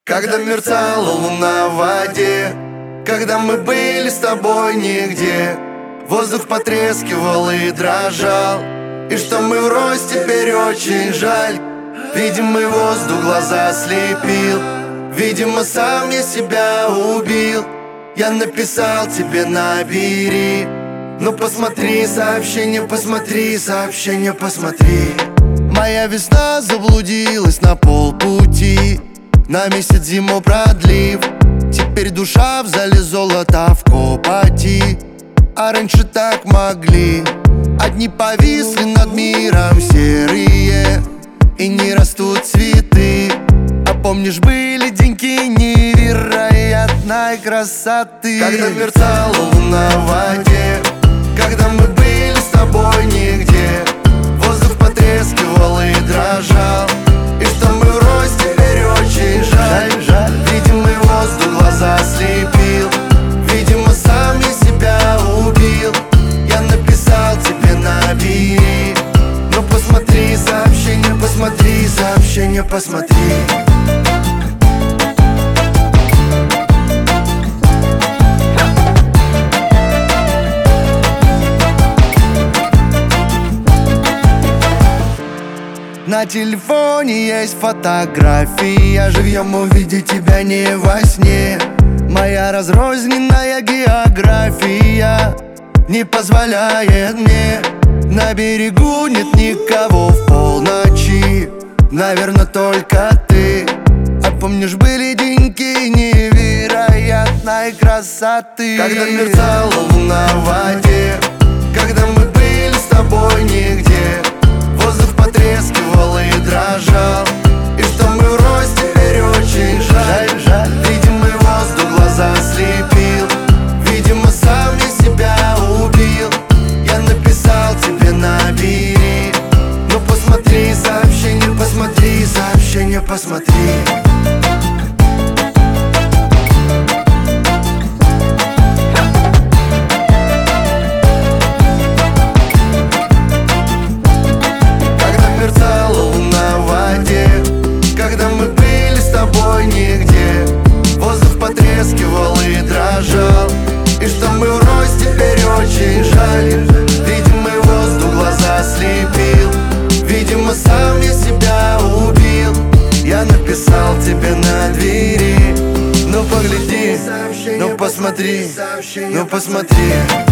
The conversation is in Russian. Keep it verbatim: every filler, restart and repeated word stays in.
Когда мерцала луна в воде, когда мы были с тобой нигде, воздух потрескивал и дрожал. И что мы врозь, теперь очень жаль. Видимый воздух глаза слепил, видимо, сам я себя убил. Я написал тебе, набери, ну посмотри сообщение, посмотри сообщение, посмотри. Моя весна заблудилась на полпути, на месяц зиму продлив. Теперь душа в зале золота в копоти, а раньше так могли. Одни повисли над миром серые, и не растут цветы. А помнишь, были деньки невероятной красоты, когда мерцала луна в воде, когда мы были с тобой нигде, воздух потрескивал и дрожал. И что мы врозь, теперь очень жаль, жаль. Видимый воздух глаза слепил, видимо, сам я себя убил. Я написал тебе, набери, ну посмотри сообщение, посмотри сообщение, посмотри. На телефоне есть фотография, живьем увидеть тебя не во сне. Моя разрозненная география не позволяет мне. На берегу нет никого в полночи, наверное, только ты. А помнишь, были деньки невероятной красоты, когда мерцала луна в воде, когда мы были с тобой нигде, воздух потрескивал и дрожал. И что мы врозь, теперь очень жаль, жаль. Видимый воздух глаза слепил, видимо, сам я себя убил. Я написал тебе, набери, ну посмотри сообщение, посмотри сообщение, посмотри. Когда мы были с тобой нигде, воздух потрескивал и дрожал. И что мы врозь, теперь очень жаль. Видимый воздух глаза слепил, видимо, сам я себя убил. Я написал тебе на двери, ну погляди, ну посмотри, ну посмотри.